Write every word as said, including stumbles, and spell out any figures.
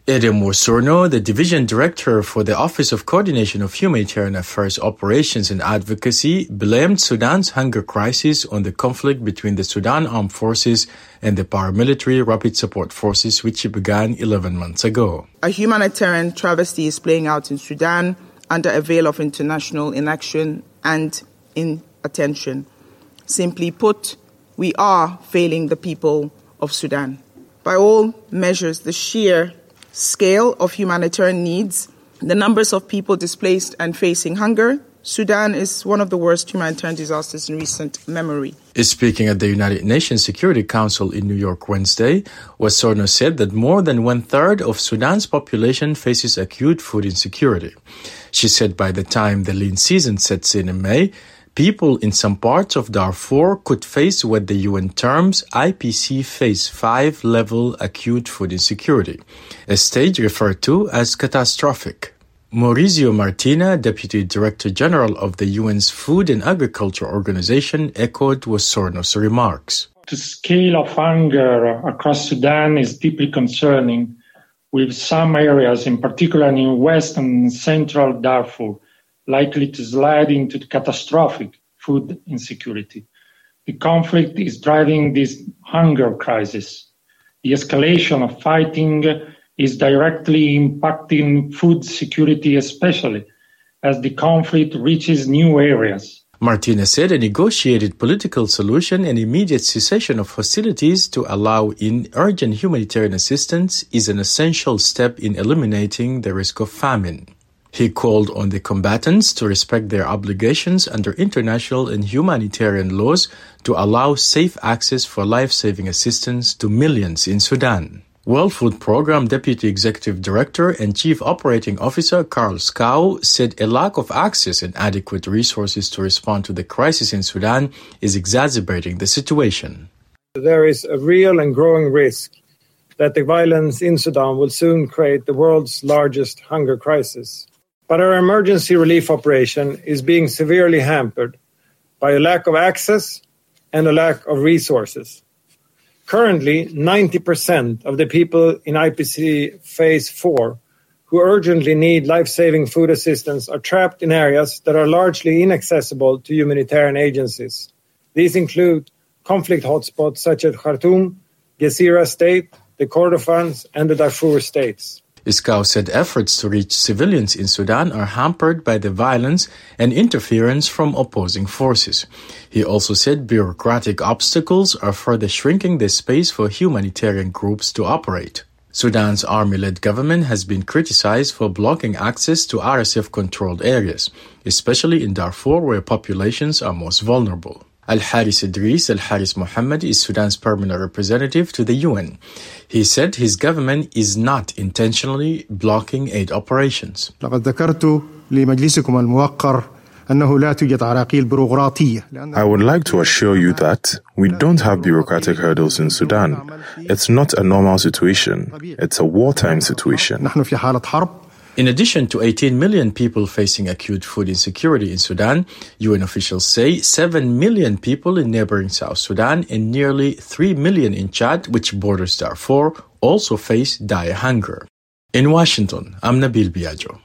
Edem Wosorno, the Division Director for the Office of Coordination of Humanitarian Affairs Operations and Advocacy, blamed Sudan's hunger crisis on the conflict between the Sudan Armed Forces and the paramilitary Rapid Support Forces, which began eleven months ago. A humanitarian travesty is playing out in Sudan under a veil of international inaction and inattention. Simply put, we are failing the people of Sudan. By all measures, the sheer scale of humanitarian needs, the numbers of people displaced and facing hunger, Sudan is one of the worst humanitarian disasters in recent memory. Speaking at the United Nations Security Council in New York Wednesday, Wosorno said that more than one-third of Sudan's population faces acute food insecurity. She said by the time the lean season sets in in May, people in some parts of Darfur could face what the U N terms I P C Phase five level acute food insecurity, a stage referred to as catastrophic. Maurizio Martina, Deputy Director General of the U N's Food and Agriculture Organization, echoed Wosorno's remarks. The scale of hunger across Sudan is deeply concerning, with some areas, in particular in West and Central Darfur, likely to slide into catastrophic food insecurity. The conflict is driving this hunger crisis. The escalation of fighting is directly impacting food security, especially as the conflict reaches new areas. Martinez said a negotiated political solution and immediate cessation of hostilities to allow in urgent humanitarian assistance is an essential step in eliminating the risk of famine. He called on the combatants to respect their obligations under international and humanitarian laws to allow safe access for life-saving assistance to millions in Sudan. World Food Programme Deputy Executive Director and Chief Operating Officer Karl Skau said a lack of access and adequate resources to respond to the crisis in Sudan is exacerbating the situation. There is a real and growing risk that the violence in Sudan will soon create the world's largest hunger crisis. But our emergency relief operation is being severely hampered by a lack of access and a lack of resources. Currently, ninety percent of the people in I P C Phase four who urgently need life-saving food assistance are trapped in areas that are largely inaccessible to humanitarian agencies. These include conflict hotspots such as Khartoum, Gezira State, the Kordofans, and the Darfur states. Skau said efforts to reach civilians in Sudan are hampered by the violence and interference from opposing forces. He also said bureaucratic obstacles are further shrinking the space for humanitarian groups to operate. Sudan's army-led government has been criticized for blocking access to R S F-controlled areas, especially in Darfur where populations are most vulnerable. Al-Haris Idris Al-Haris Mohammed is Sudan's permanent representative to the U N. He said his government is not intentionally blocking aid operations. لقد ذكرت لمجلسكم الموقر أنه لا توجد عراقيل بيروقراطية. I would like to assure you that we don't have bureaucratic hurdles in Sudan. It's not a normal situation. It's a wartime situation. نحن في حالة حرب. In addition to eighteen million people facing acute food insecurity in Sudan, U N officials say seven million people in neighboring South Sudan and nearly three million in Chad, which borders Darfur, also face dire hunger. In Washington, I'm Nabil Biagio.